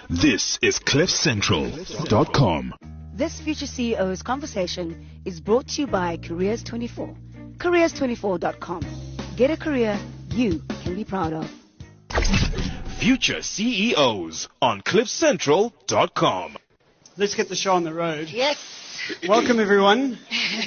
This is CliffCentral.com. This Future CEO's conversation is brought to you by Careers24. Careers24.com. Get a career you can be proud of. Future CEOs on CliffCentral.com. Let's get the show on the road. Yes. Welcome, everyone.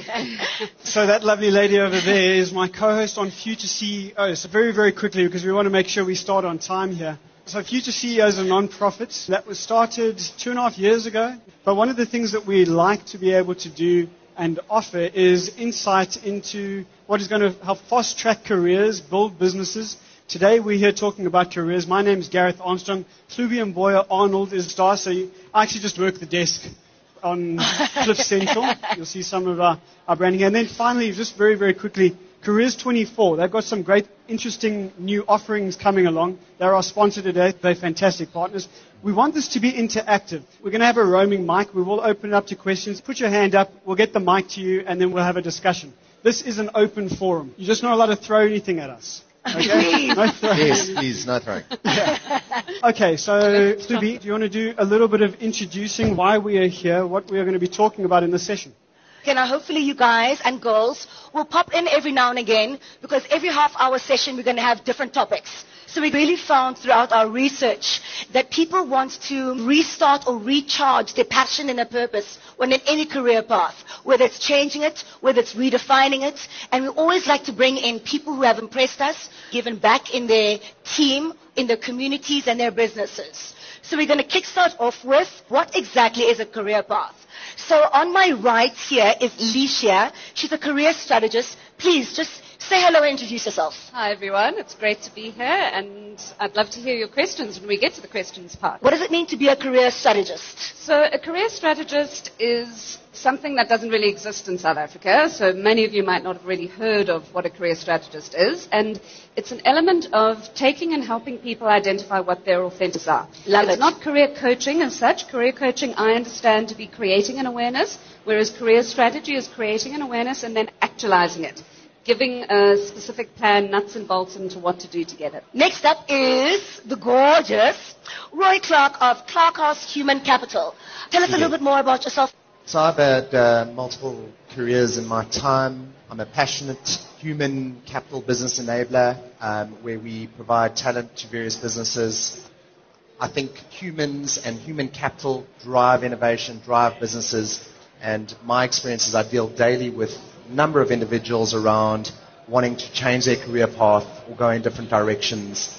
So that lovely lady over there is my co-host on Future CEOs. So very, very quickly, because we want to make sure we start on time here. So Future CEOs are non-profit that was started 2.5 years ago. But one of the things that we like to be able to do and offer is insight into what is going to help fast-track careers, build businesses. Today we're here talking about careers. My name is Gareth Armstrong. Fluvian Boyer Arnold is star. So I actually just work the desk on Cliff Central. You'll see some of our branding. And then finally, just very, very quickly, Careers24. They've got some great, interesting new offerings coming along. They're our sponsor today. They're fantastic partners. We want this to be interactive. We're going to have a roaming mic. We will open it up to questions. Put your hand up. We'll get the mic to you, and then we'll have a discussion. This is an open forum. You're just not allowed to throw anything at us. Okay? No throwing. Yes, please, no throwing. Yeah. Okay, so Fluby, do you want to do a little bit of introducing why we are here, what we are going to be talking about in this session? Okay, now hopefully you guys and girls will pop in every now and again, because every half-hour session we're going to have different topics. So we really found throughout our research that people want to restart or recharge their passion and their purpose when in any career path, whether it's changing it, whether it's redefining it. And we always like to bring in people who have impressed us, given back in their team, in their communities and their businesses. So we're going to kickstart off with what exactly is a career path. So on my right here is Alicia. She's a career strategist. Please just say hello and introduce yourself. Hi everyone, it's great to be here and I'd love to hear your questions when we get to the questions part. What does it mean to be a career strategist? So a career strategist is something that doesn't really exist in South Africa, so many of you might not have really heard of what a career strategist is, and it's an element of taking and helping people identify what their authentic are. It's not career coaching as such. Career coaching I understand to be creating an awareness, whereas career strategy is creating an awareness and then actualizing it, giving a specific plan, nuts and bolts into what to do to get it. Next up is the gorgeous Roy Clark of Clark House Human Capital. Tell us a little bit more about yourself. So I've had multiple careers in my time. I'm a passionate human capital business enabler where we provide talent to various businesses. I think humans and human capital drive innovation, drive businesses, and my experience is I deal daily with a number of individuals around wanting to change their career path or go in different directions.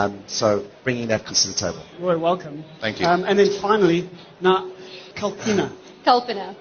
So bringing that to the table. Roy, welcome. Thank you. And then finally, now, Kalpina. Kalpina.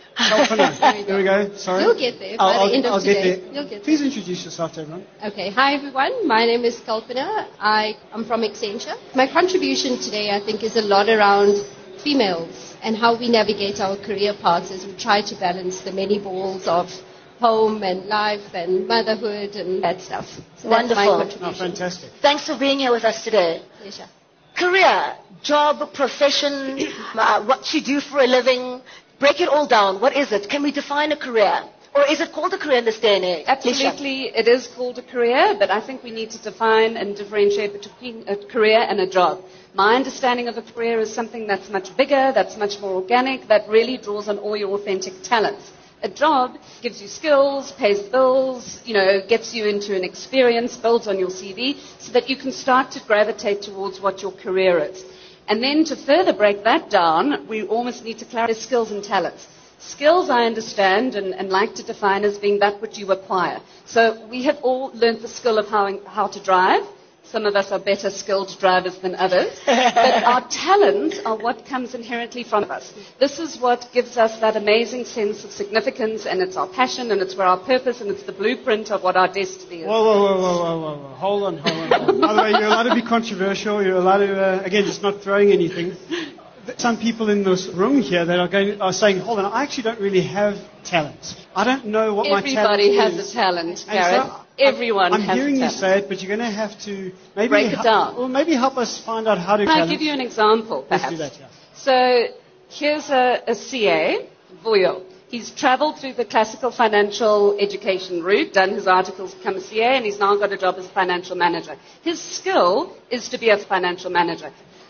There we go. Sorry. You'll get there by the end of today. There. You'll get there. Please introduce yourself to everyone. Okay. Hi, everyone. My name is Kalpina. I'm from Accenture. My contribution today, I think, is a lot around females and how we navigate our career paths as we try to balance the many balls of home and life and motherhood and that stuff. So wonderful. That's my contribution. Oh, fantastic. Thanks for being here with us today. Pleasure. Career, job, profession, what you do for a living. Break it all down. What is it? Can we define a career? Or is it called a career in this day and age? Absolutely, it is called a career, but I think we need to define and differentiate between a career and a job. My understanding of a career is something that's much bigger, that's much more organic, that really draws on all your authentic talents. A job gives you skills, pays bills, gets you into an experience, builds on your CV, so that you can start to gravitate towards what your career is. And then to further break that down, we almost need to clarify skills and talents. Skills I understand and like to define as being that which you acquire. So we have all learned the skill of how to drive. Some of us are better skilled drivers than others. But our talents are what comes inherently from us. This is what gives us that amazing sense of significance, and it's our passion, and it's where our purpose, and it's the blueprint of what our destiny is. Whoa. Hold on. By the way, you're allowed to be controversial. You're allowed to, again, just not throwing anything. Some people in this room here that are saying, hold on, I actually don't really have talent. I don't know what my talent is. Everybody has a talent, Gareth. Everyone has a talent. I'm hearing you say it, but you're going to have to maybe break it down. Or maybe help us find out how to. Can I give you an example, perhaps? Let's do that, yeah. So here's a CA, Vuyo. He's traveled through the classical financial education route, done his articles, become a CA, and he's now got a job as a financial manager. His skill is to be a financial manager.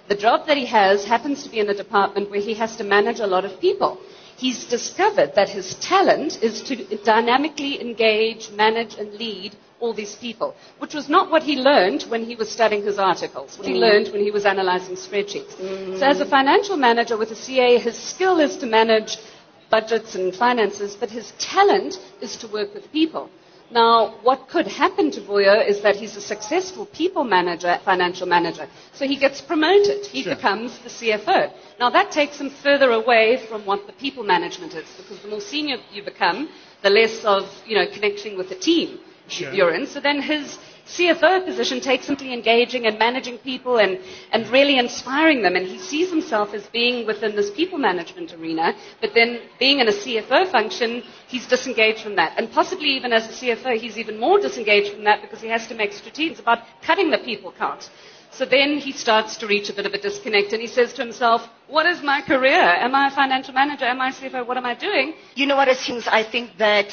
The job that he has happens to be in a department where he has to manage a lot of people. He's discovered that his talent is to dynamically engage, manage, and lead all these people, which was not what he learned when he was studying his articles, what he learned when he was analyzing spreadsheets. So as a financial manager with a CA, his skill is to manage budgets and finances, but his talent is to work with people. Now, what could happen to Vuyo is that he's a successful people manager, financial manager. So he gets promoted. He becomes the CFO. Now, that takes him further away from what the people management is, because the more senior you become, the less of, connecting with the team you're in. So then his CFO position takes him to engaging and managing people and really inspiring them. And he sees himself as being within this people management arena, but then being in a CFO function, he's disengaged from that. And possibly even as a CFO, he's even more disengaged from that because he has to make strategies about cutting the people count. So then he starts to reach a bit of a disconnect and he says to himself, what is my career? Am I a financial manager? Am I a CFO? What am I doing? You know what, as humans, I think that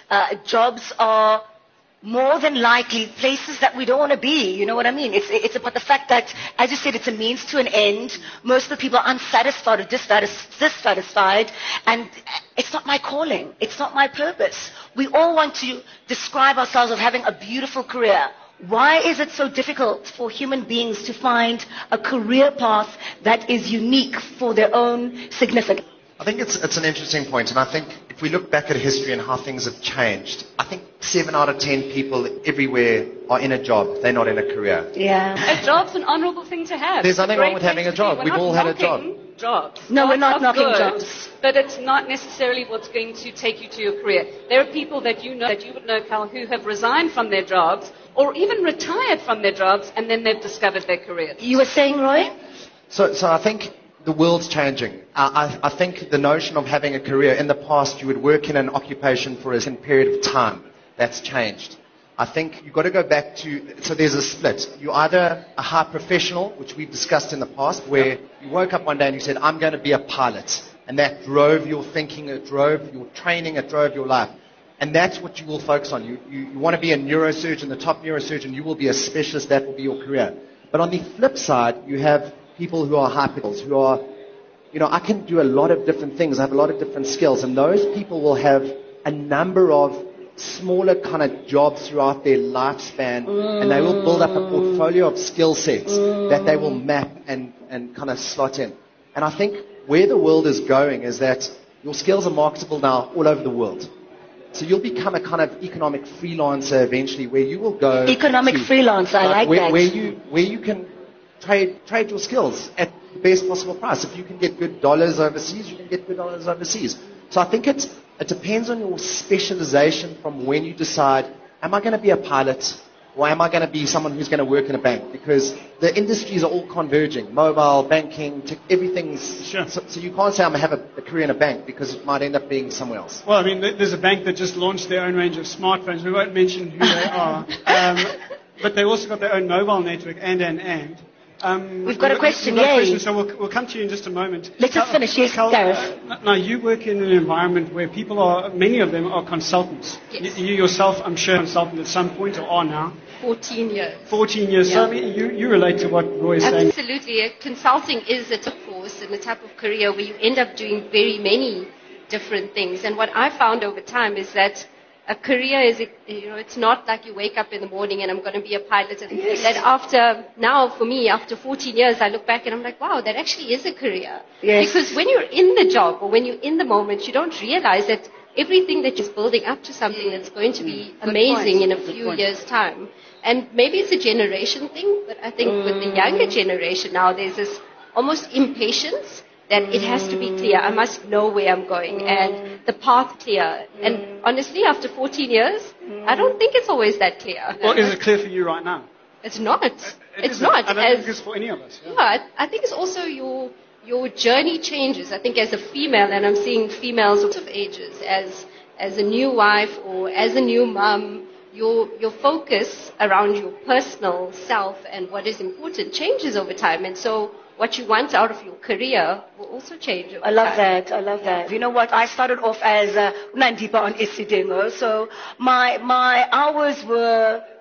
jobs are more than likely places that we don't want to be. You know what I mean? It's about the fact that, as you said, it's a means to an end. Most of the people are unsatisfied or dissatisfied, and it's not my calling. It's not my purpose. We all want to describe ourselves as having a beautiful career. Why is it so difficult for human beings to find a career path that is unique for their own significance? I think it's an interesting point, and I think if we look back at history and how things have changed, I think 7 out of 10 people everywhere are in a job. They're not in a career. Yeah. A job's an honourable thing to have. There's nothing wrong with having a job. We've all had a job. Jobs. No, we're not knocking good, jobs. But it's not necessarily what's going to take you to your career. There are people that you would know, Cal, who have resigned from their jobs or even retired from their jobs, and then they've discovered their career. You were saying, Roy? So I think the world's changing. I think the notion of having a career, in the past you would work in an occupation for a certain period of time. That's changed. I think you've got to go back to, so there's a split. You're either a high professional, which we've discussed in the past, where you woke up one day and you said, I'm going to be a pilot. And that drove your thinking, it drove your training, it drove your life. And that's what you will focus on. You want to be a neurosurgeon, the top neurosurgeon, you will be a specialist, that will be your career. But on the flip side, you have people who are high peoples, who are, I can do a lot of different things, I have a lot of different skills, and those people will have a number of smaller kind of jobs throughout their lifespan, and they will build up a portfolio of skill sets that they will map and kind of slot in. And I think where the world is going is that your skills are marketable now all over the world. So you'll become a kind of economic freelancer eventually, where you will go freelancer, I like that. Where you can trade your skills at the best possible price. If you can get good dollars overseas, you can get good dollars overseas. So I think it depends on your specialization from when you decide, am I going to be a pilot or am I going to be someone who's going to work in a bank? Because the industries are all converging. Mobile, banking, everything's... Sure. So you can't say I'm going to have a career in a bank because it might end up being somewhere else. Well, I mean, there's a bank that just launched their own range of smartphones. We won't mention who they are. But they also got their own mobile network and. We've got a question, yay. So we'll come to you in just a moment. Let's just finish. Yes, Gareth. Now, you work in an environment where many of them are consultants. Yes. You yourself, I'm sure, consultant at some point or are now. 14 years. 14 years. Yeah. So I mean, you relate to what Roy is saying. Absolutely. Consulting is a course and a type of career where you end up doing very many different things. And what I found over time is that a career is, it's not like you wake up in the morning and I'm going to be a pilot. And yes. That for me, after 14 years, I look back and I'm like, wow, that actually is a career. Yes. Because when you're in the job or when you're in the moment, you don't realize that everything that you're building up to something that's going to be amazing in a few years' time. And maybe it's a generation thing, but I think with the younger generation now, there's this almost impatience that it has to be clear. I must know where I'm going and the path clear. And honestly, after 14 years, I don't think it's always that clear. Or is it clear for you right now? It's not. It's not. not. I don't think it's for any of us. Yeah, I think it's also your journey changes. I think as a female, and I'm seeing females of ages, as a new wife or as a new mum, your focus around your personal self and what is important changes over time. And so what you want out of your career will also change over I love time. that. I love that. You know what? I started off as Nandipa on Isidengo, so my hours were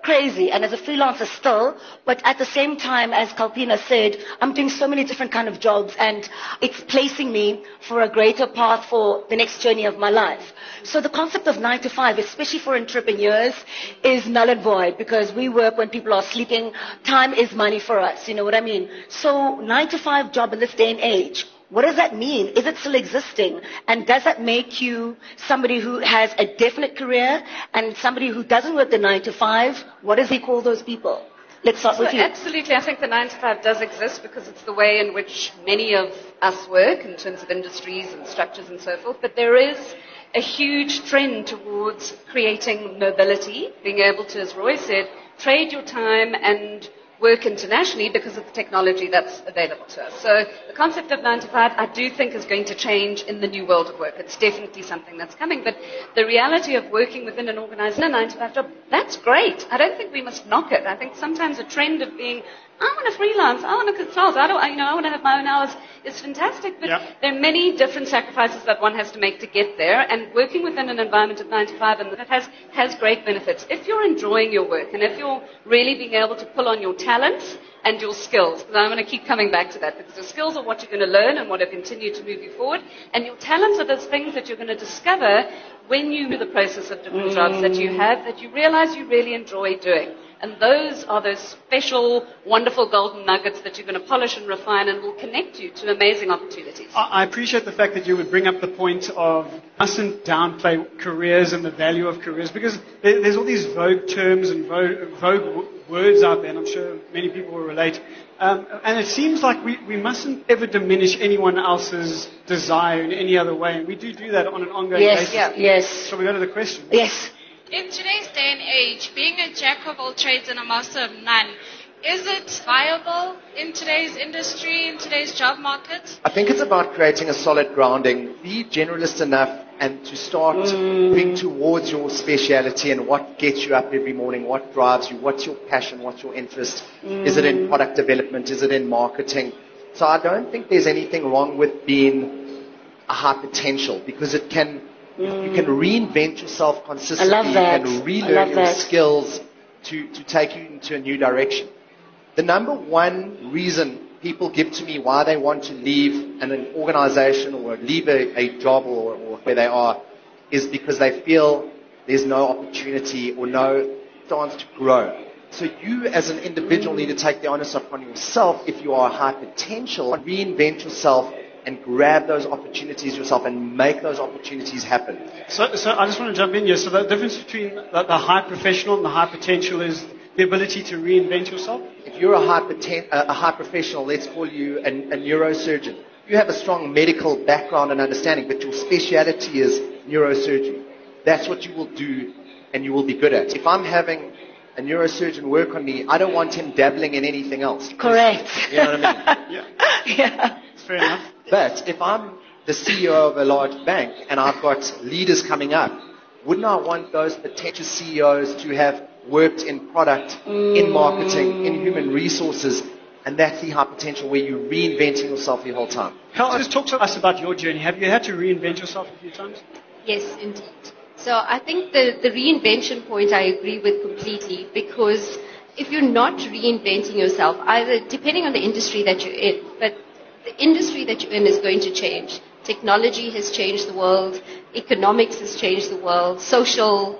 crazy. And as a freelancer still, but at the same time, as Kalpina said, I'm doing so many different kind of jobs, and it's placing me for a greater path for the next journey of my life. So the concept of 9 to 5, especially for entrepreneurs, is null and void, because we work when people are sleeping. Time is money for us, you know what I mean? So 9 to 5 job in this day and age, what does that mean? Is it still existing? And does that make you somebody who has a definite career and somebody who doesn't work the 9 to 5? What does he call those people? Let's start with you. Absolutely, I think the 9 to 5 does exist because it's the way in which many of us work in terms of industries and structures and so forth. But there is a huge trend towards creating mobility, being able to, as Roy said, trade your time and work internationally because of the technology that's available to us. So the concept of 9 to 5, I do think, is going to change in the new world of work. It's definitely something that's coming. But the reality of working within an organization, a 9 to 5 job, that's great. I don't think we must knock it. I think sometimes a trend of being, I want to freelance, I want to consult, I want to have my own hours is fantastic, but there are many different sacrifices that one has to make to get there, and working within an environment of 9 to 5 and that has great benefits. If you're enjoying your work and if you're really being able to pull on your talents and your skills, because I'm going to keep coming back to that, because the skills are what you're going to learn and what will continue to move you forward, and your talents are those things that you're going to discover when you do the process of different jobs that you have, that you realize you really enjoy doing. And those are those special, wonderful golden nuggets that you're going to polish and refine and will connect you to amazing opportunities. I appreciate the fact that you would bring up the point of mustn't downplay careers and the value of careers, because there's all these vogue terms and vogue words out there, and I'm sure many people will relate. And it seems like we mustn't ever diminish anyone else's desire in any other way, and we do that on an ongoing basis. Yes. Shall we go to the question? Yes. In today's day and age, being a jack of all trades and a master of none, is it viable in today's industry, in today's job market? I think it's about creating a solid grounding. Be generalist enough and to start moving towards your speciality and what gets you up every morning, what drives you, what's your passion, what's your interest. Is it in product development? Is it in marketing? So I don't think there's anything wrong with being a high potential, because it can... You can reinvent yourself consistently and relearn your skills to take you into a new direction. The number one reason people give to me why they want to leave an organization or leave a job or where they are is because they feel there's no opportunity or no chance to grow. So you as an individual need to take the onus upon yourself if you are high potential, reinvent yourself and grab those opportunities yourself and make those opportunities happen. So I just want to jump in here. So the difference between the high professional and the high potential is the ability to reinvent yourself? If you're a high professional, let's call you a neurosurgeon. You have a strong medical background and understanding, but your speciality is neurosurgery. That's what you will do and you will be good at. If I'm having a neurosurgeon work on me, I don't want him dabbling in anything else. Correct. You know what I mean? Yeah. Fair enough. But if I'm the CEO of a large bank and I've got leaders coming up, wouldn't I want those potential CEOs to have worked in product, in marketing, in human resources? And that's the high potential where you're reinventing yourself the whole time. Carl, just talk to us about your journey. Have you had to reinvent yourself a few times? Yes, indeed. So I think the reinvention point I agree with completely, because if you're not reinventing yourself, either depending on the industry that you're in, but the industry that you're in is going to change. Technology has changed the world. Economics has changed the world. Social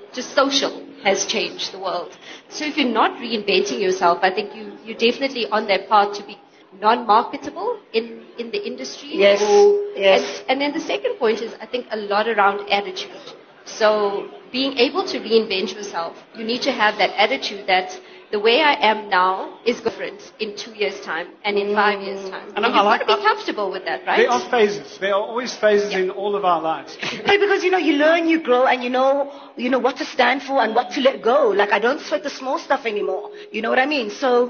has changed the world. So if you're not reinventing yourself, I think you're definitely on that path to be non-marketable in the industry. Yes. And then the second point is, I think, a lot around attitude. So being able to reinvent yourself, you need to have that attitude that the way I am now is different in 2 years' time and in 5 years' time. And you've got to be comfortable with that, right? There are phases. There are always phases in all of our lives. No, because you learn, you grow, and you know what to stand for and what to let go. Like, I don't sweat the small stuff anymore. You know what I mean? So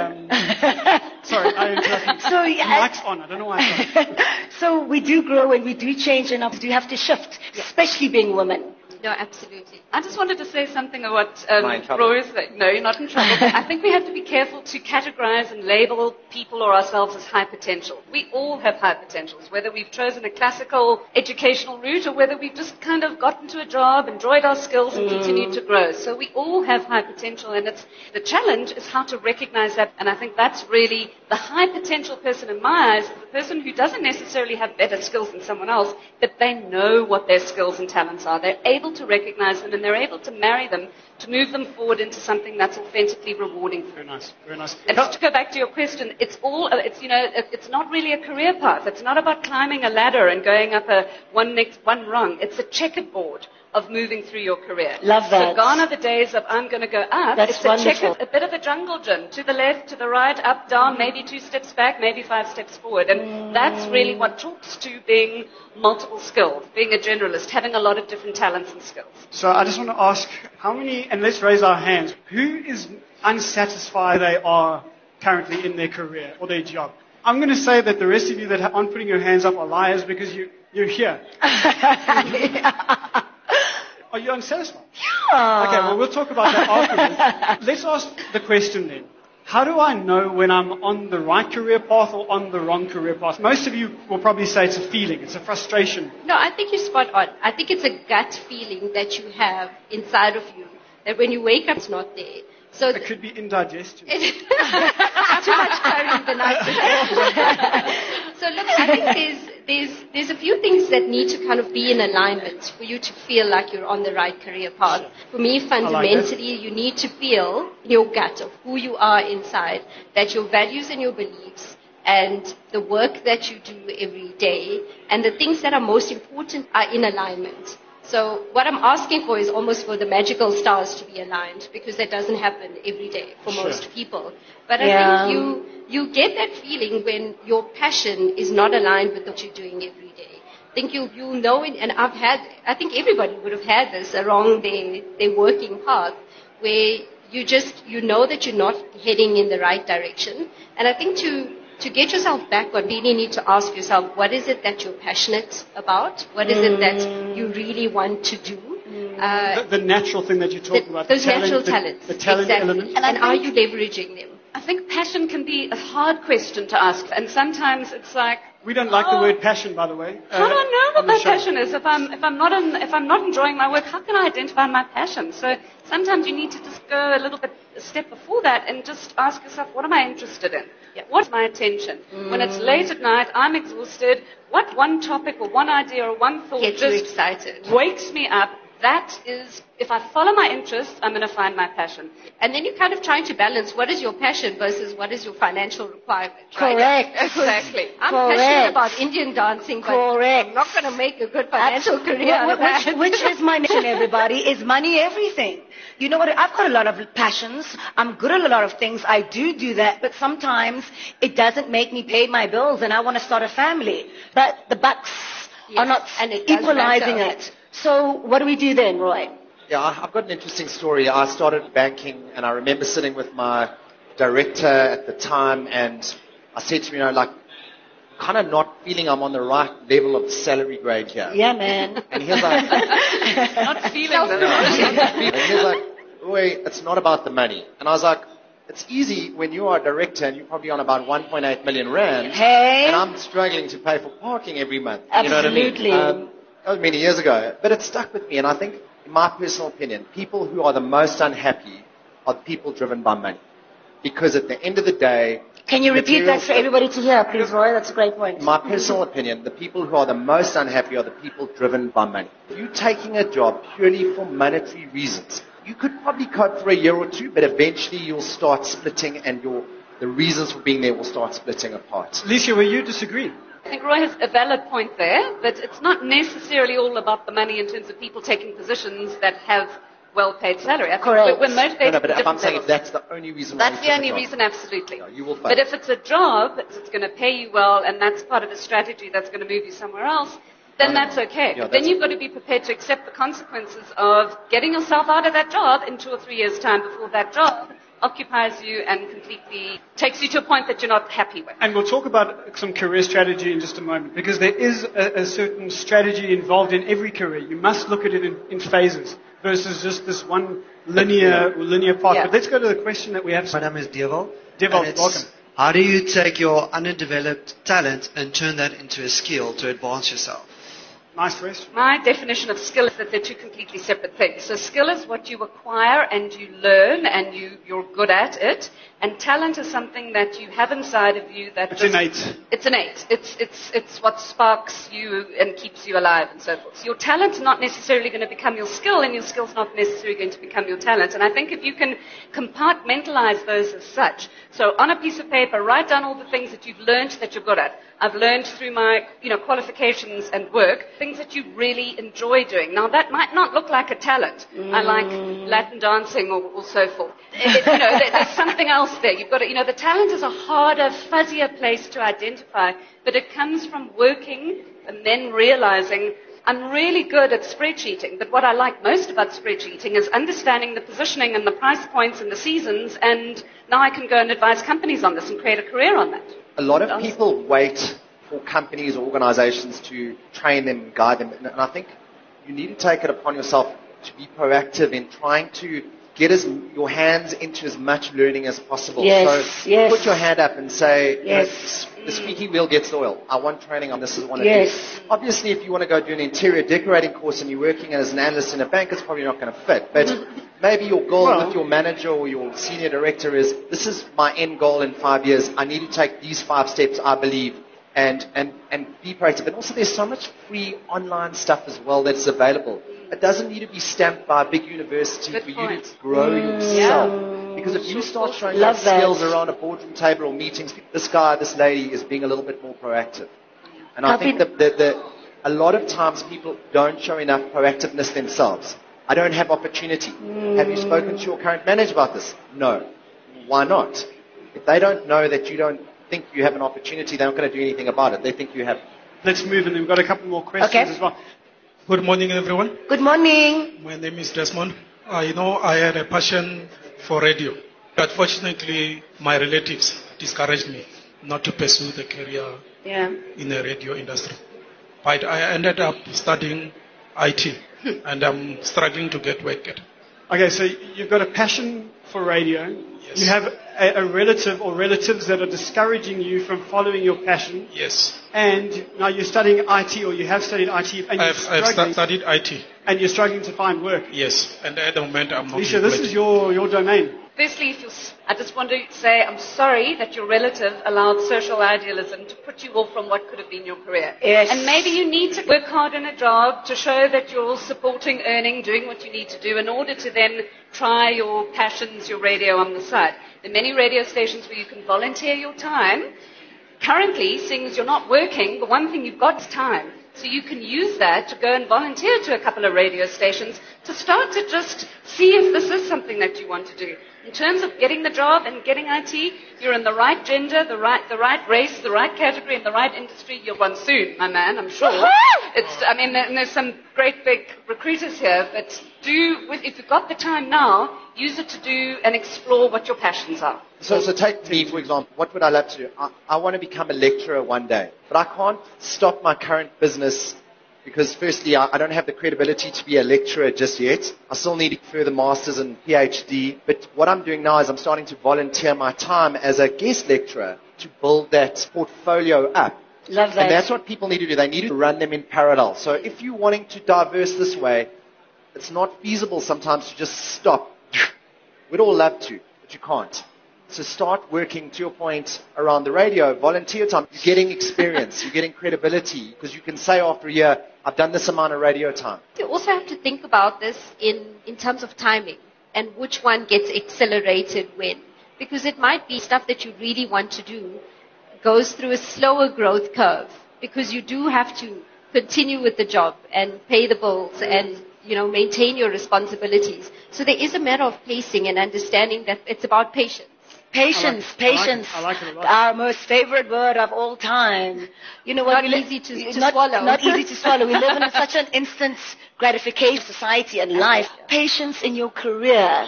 sorry, I interrupted. So mic's on. I don't know why. So we do grow and we do change, and we do have to shift, especially being women. No, absolutely. I just wanted to say something about Am I in trouble? Roy said. No, you're not in trouble. But I think we have to be careful to categorize and label people or ourselves as high potential. We all have high potentials, whether we've chosen a classical educational route or whether we've just kind of gotten to a job, enjoyed our skills, and continued to grow. So we all have high potential, and the challenge is how to recognize that. And I think that's really the high potential person in my eyes, the person who doesn't necessarily have better skills than someone else, but they know what their skills and talents are. They're able to recognize them, and they're able to marry them to move them forward into something that's authentically rewarding for them. Very nice, very nice. And just to go back to your question, it's not really a career path. It's not about climbing a ladder and going up one rung. It's a checkerboard of moving through your career. Love that. So gone are the days of I'm going to go up. That's it's wonderful. a bit of a jungle gym. To the left, to the right, up, down, maybe 2 steps back, maybe 5 steps forward. And that's really what talks to being multiple skilled, being a generalist, having a lot of different talents and skills. So I just want to ask, how many, and let's raise our hands, who is unsatisfied they are currently in their career or their job? I'm going to say that the rest of you that aren't putting your hands up are liars because you're here. Are you unsatisfied? Yeah. Okay, well, we'll talk about that afterwards. Let's ask the question then. How do I know when I'm on the right career path or on the wrong career path? Most of you will probably say it's a feeling, it's a frustration. No, I think you're spot on. I think it's a gut feeling that you have inside of you, that when you wake up, it's not there. So It could be indigestion. too much curry the night before. So look, I think there's a few things that need to kind of be in alignment for you to feel like you're on the right career path. For me, fundamentally, you need to feel in your gut of who you are inside, that your values and your beliefs and the work that you do every day and the things that are most important are in alignment. So what I'm asking for is almost for the magical stars to be aligned, because that doesn't happen every day for most people. But I think you get that feeling when your passion is not aligned with what you're doing every day. I think you know it, and I think everybody would have had this along their working path, where you know that you're not heading in the right direction. And I think to get yourself back on, you really need to ask yourself, what is it that you're passionate about? What is it that you really want to do? The natural thing that you're talking about. Those natural talents. The talent exactly. element. And are you leveraging them? I think passion can be a hard question to ask, and sometimes it's like, We don't like the word passion, by the way. how do I know on what the my show. passion is? If I'm not enjoying my work, how can I identify my passion? So sometimes you need to just go a step before that and just ask yourself, what am I interested in? What's my attention? When it's late at night, I'm exhausted. What one topic or one idea or one thought Get you just excited. wakes me up? That is, if I follow my interests, I'm going to find my passion. And then you're kind of trying to balance what is your passion versus what is your financial requirement. Right? Correct. Exactly. I'm Correct. passionate about Indian dancing, but Correct. I'm not going to make a good financial career out of that. Which is my mission, everybody, is money everything. You know what? I've got a lot of passions. I'm good at a lot of things. I do that, but sometimes it doesn't make me pay my bills, and I want to start a family. But the bucks are not and it does equalizing matter. it. So what do we do then, Roy? Yeah, I've got an interesting story. I started banking, and I remember sitting with my director at the time, and I said to him, kind of not feeling I'm on the right level of salary grade here. Yeah, man. And he was like, Not feeling them. and he was like, Roy, it's not about the money. And I was like, it's easy when you are a director and you're probably on about 1.8 million rand, Hey. and I'm struggling to pay for parking every month. Absolutely. You know what I mean? That was many years ago, but it stuck with me. And I think, in my personal opinion, people who are the most unhappy are the people driven by money. Because at the end of the day, Can you repeat that for everybody to hear, please, Roy? That's a great point. in my personal opinion, the people who are the most unhappy are the people driven by money. If you're taking a job purely for monetary reasons, you could probably cope for a year or two, but eventually you'll start splitting, and the reasons for being there will start splitting apart. Alicia, will you disagree? I think Roy has a valid point there, but it's not necessarily all about the money in terms of people taking positions that have well-paid salary. I think Correct. We're motivated No, but for if I'm different saying if levels. that's the only reason why That's you the took only job, reason, absolutely. yeah, you will fail. But if it's a job, it's going to pay you well, and that's part of a strategy that's going to move you somewhere else, then that's okay. Yeah, But then that's you've got to be prepared to accept the consequences of getting yourself out of that job in 2 or 3 years' time before that job occupies you and completely takes you to a point that you're not happy with. And we'll talk about some career strategy in just a moment, because there is a certain strategy involved in every career. You must look at it in phases versus just this one linear path. Yeah. But let's go to the question that we have. My name is Deval. Deval, And it's, welcome. How do you take your underdeveloped talent and turn that into a skill to advance yourself? Nice question. My definition of skill is that they're two completely separate things. So skill is what you acquire and you learn and you're good at it. And talent is something that you have inside of you that It's innate. It's innate. It's what sparks you and keeps you alive and so forth. So your talent's not necessarily going to become your skill, and your skill's not necessarily going to become your talent. And I think if you can compartmentalize those as such, so on a piece of paper, write down all the things that you've learned that you're good at. I've learned through my, qualifications and work, things that you really enjoy doing. Now that might not look like a talent. I like Latin dancing or so forth. There's something else there. You've got to, the talent is a harder, fuzzier place to identify, but it comes from working and then realizing I'm really good at spreadsheeting, but what I like most about spreadsheeting is understanding the positioning and the price points and the seasons, and now I can go and advise companies on this and create a career on that. A lot of people wait for companies or organizations to train them, guide them, and I think you need to take it upon yourself to be proactive in trying to get your hands into as much learning as possible. So put your hand up and say, the squeaky wheel gets the oil. I want training on this. I want to do. Obviously, if you want to go do an interior decorating course and you're working as an analyst in a bank, it's probably not going to fit. But maybe your goal with your manager or your senior director is, this is my end goal in 5 years. I need to take these 5 steps, I believe, and be proactive. And also, there's so much free online stuff as well that's available. It doesn't need to be stamped by a big university for you to grow yourself. Because if you start showing your skills around a boardroom table or meetings, this guy, this lady is being a little bit more proactive. And I think that a lot of times people don't show enough proactiveness themselves. I don't have opportunity. Have you spoken to your current manager about this? No. Why not? If they don't know that you don't think you have an opportunity, they're not going to do anything about it. They think you have. Let's move, and we've got a couple more questions as well. Good morning, everyone. Good morning. My name is Desmond. I had a passion for radio. Unfortunately, my relatives discouraged me not to pursue the career in the radio industry. But I ended up studying IT, and I'm struggling to get work at. Okay, so you've got a passion for radio. Yes. You have a relative or relatives that are discouraging you from following your passion. Yes. And now you're studying IT, or you have studied IT. And I've studied IT. And you're struggling to find work. Yes, and at the moment I'm not. Lisha, this is your domain. Firstly, I just want to say I'm sorry that your relative allowed social idealism to put you off from what could have been your career. Yes. And maybe you need to work hard in a job to show that you're supporting earning, doing what you need to do in order to then try your passions, your radio on the side. There are many radio stations where you can volunteer your time. Currently, seeing as you're not working, the one thing you've got is time. So you can use that to go and volunteer to a couple of radio stations to start to just see if this is something that you want to do. In terms of getting the job and getting IT, you're in the right gender, the right race, the right category, and the right industry. You'll run soon, my man, I'm sure. There's some great big recruiters here, but if you've got the time now, use it to do and explore what your passions are. So take me, for example. What would I love to do? I want to become a lecturer one day. But I can't stop my current business because, firstly, I don't have the credibility to be a lecturer just yet. I still need further masters and PhD. But what I'm doing now is I'm starting to volunteer my time as a guest lecturer to build that portfolio up. Love that. And that's what people need to do. They need to run them in parallel. So if you're wanting to diverse this way, it's not feasible sometimes to just stop. We'd all love to, but you can't. So start working, to your point, around the radio, volunteer time. You're getting experience, you're getting credibility, because you can say after a year, I've done this amount of radio time. You also have to think about this in terms of timing and which one gets accelerated when. Because it might be stuff that you really want to do goes through a slower growth curve because you do have to continue with the job and pay the bills and maintain your responsibilities. So there is a matter of pacing and understanding that it's about patience. Patience. I like it a lot. Our most favorite word of all time. You know what? Not easy to swallow. Not easy to swallow. We live in such an instant gratification society and life. Patience in your career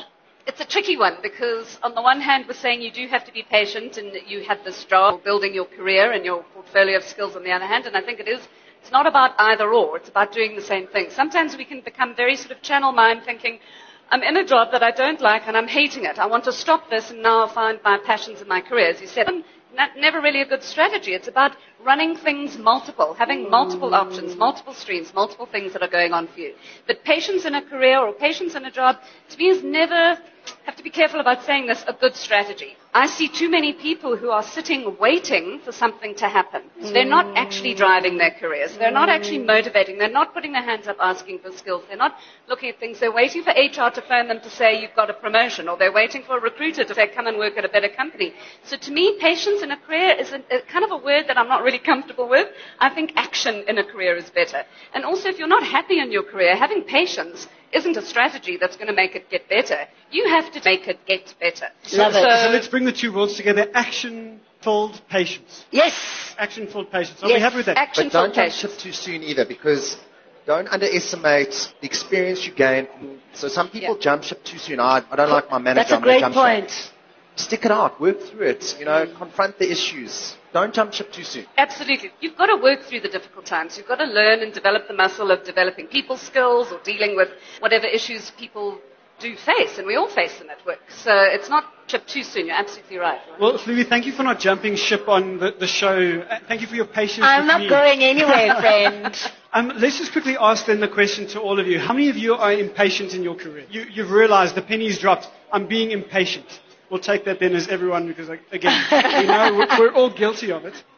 It's a tricky one because on the one hand we're saying you do have to be patient and you have this job building your career and your portfolio of skills on the other hand, and I think it's not about either or, it's about doing the same thing. Sometimes we can become very sort of channel mind thinking, I'm in a job that I don't like and I'm hating it. I want to stop this and now I'll find my passions in my career. As you said, never really a good strategy. It's about running things multiple, having multiple options, multiple streams, multiple things that are going on for you. But patience in a career or patience in a job, to me, is never, have to be careful about saying this, a good strategy. I see too many people who are sitting waiting for something to happen. So they're not actually driving their careers. They're not actually motivating. They're not putting their hands up asking for skills. They're not looking at things. They're waiting for HR to phone them to say you've got a promotion, or they're waiting for a recruiter to say come and work at a better company. So to me, patience in a career is a kind of a word that I'm not really comfortable with. I think action in a career is better. And also, if you're not happy in your career, having patience isn't a strategy that's going to make it get better. You have to make it get better. So let's bring the two worlds together. Action-filled patience. Yes. Action-filled patience. Are we happy with that? But don't jump ship too soon either, because don't underestimate the experience you gain. So some people jump ship too soon. I don't like my manager. That's a great point. Stick it out. Work through it. Confront the issues. Don't jump ship too soon. Absolutely. You've got to work through the difficult times. You've got to learn and develop the muscle of developing people skills or dealing with whatever issues people do face, and we all face them at work. So it's not ship too soon. You're absolutely right. Well, Fluvi, thank you for not jumping ship on the show. Thank you for your patience I'm with not me. going anywhere, friend. Let's just quickly ask then the question to all of you. How many of you are impatient in your career? You've realized the penny's dropped. I'm being impatient. We'll take that then as everyone, because again, we know we're all guilty of it.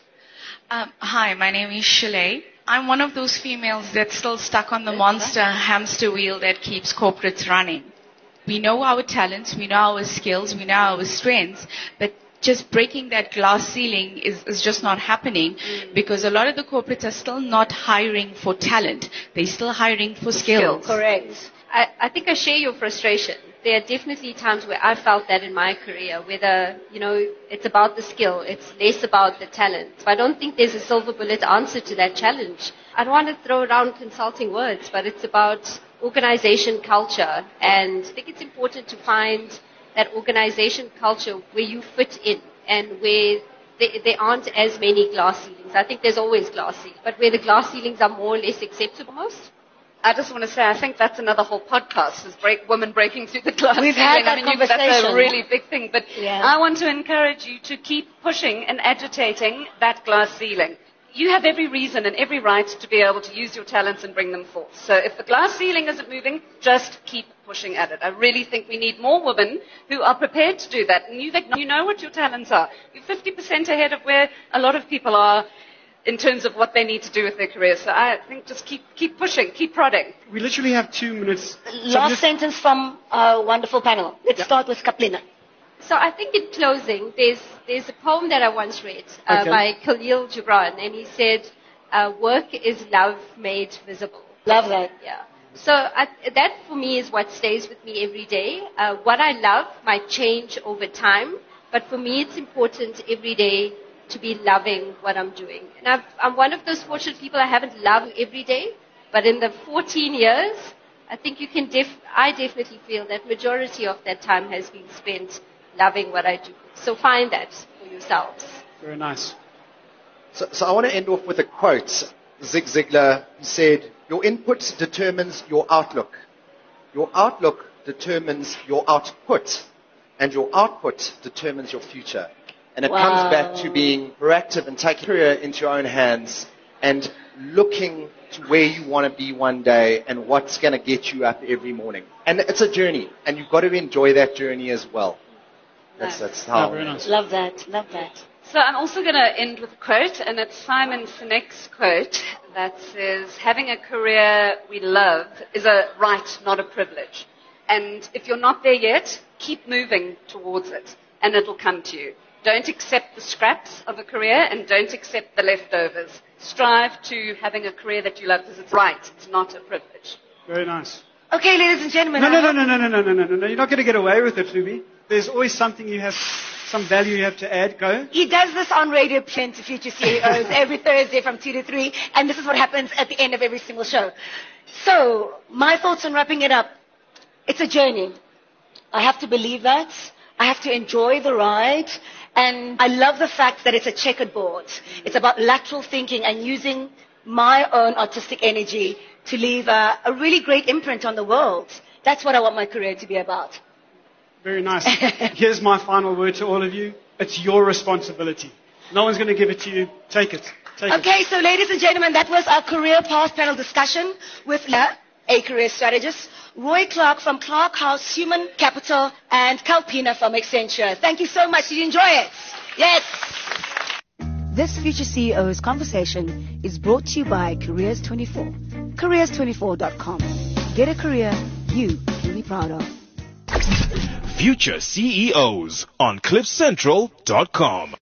Hi, my name is Shalay. I'm one of those females that's still stuck on the monster hamster wheel that keeps corporates running. We know our talents, we know our skills, we know our strengths, but just breaking that glass ceiling is just not happening because a lot of the corporates are still not hiring for talent. They're still hiring for skills. Correct. I think I share your frustration. There are definitely times where I felt that in my career, whether, it's about the skill, it's less about the talent. So I don't think there's a silver bullet answer to that challenge. I don't want to throw around consulting words, but it's about organization culture. And I think it's important to find that organization culture where you fit in and where there aren't as many glass ceilings. I think there's always glass ceilings, but where the glass ceilings are more or less acceptable most. I just want to say, I think that's another whole podcast, is women breaking through the glass We've ceiling. had that conversation. That's a really big thing. But I want to encourage you to keep pushing and agitating that glass ceiling. You have every reason and every right to be able to use your talents and bring them forth. So if the glass ceiling isn't moving, just keep pushing at it. I really think we need more women who are prepared to do that. And you know what your talents are. You're 50% ahead of where a lot of people are in terms of what they need to do with their careers. So I think just keep pushing, keep prodding. We literally have 2 minutes. Last sentence from our wonderful panel. Let's start with Kaplina. So I think in closing, there's a poem that I once read by Khalil Gibran, and he said, work is love made visible. Love that. Yeah. So that for me is what stays with me every day. What I love might change over time, but for me it's important every day to be loving what I'm doing. And I'm one of those fortunate people I haven't loved every day, but in the 14 years, I think you can I definitely feel that majority of that time has been spent loving what I do. So find that for yourselves. Very nice. So I want to end off with a quote. Zig Ziglar said, your input determines your outlook. Your outlook determines your output. And your output determines your future. And it comes back to being proactive and taking your career into your own hands and looking to where you want to be one day and what's going to get you up every morning. And it's a journey, and you've got to enjoy that journey as well. That's how. Very nice. Love that. Love that. So I'm also going to end with a quote, and it's Simon Sinek's quote that says, having a career we love is a right, not a privilege. And if you're not there yet, keep moving towards it, and it'll come to you. Don't accept the scraps of a career and don't accept the leftovers. Strive to having a career that you love because it's right. It's not a privilege. Very nice. Okay, ladies and gentlemen. No. You're not going to get away with it, Fluvi. There's always some value you have to add. Go. He does this on Radio Play to Future CEOs every Thursday from 2 to 3, and this is what happens at the end of every single show. So, my thoughts on wrapping it up. It's a journey. I have to believe that. I have to enjoy the ride. And I love the fact that it's a checkerboard. It's about lateral thinking and using my own artistic energy to leave a really great imprint on the world. That's what I want my career to be about. Very nice. Here's my final word to all of you. It's your responsibility. No one's going to give it to you. Take it. Okay, so ladies and gentlemen, that was our career path panel discussion with a career strategist, Roy Clark from Clark House Human Capital, and Kalpina from Accenture. Thank you so much. Did you enjoy it? Yes. This Future CEO's conversation is brought to you by Careers24. Careers24.com. Get a career you can be proud of. Future CEOs on CliffCentral.com.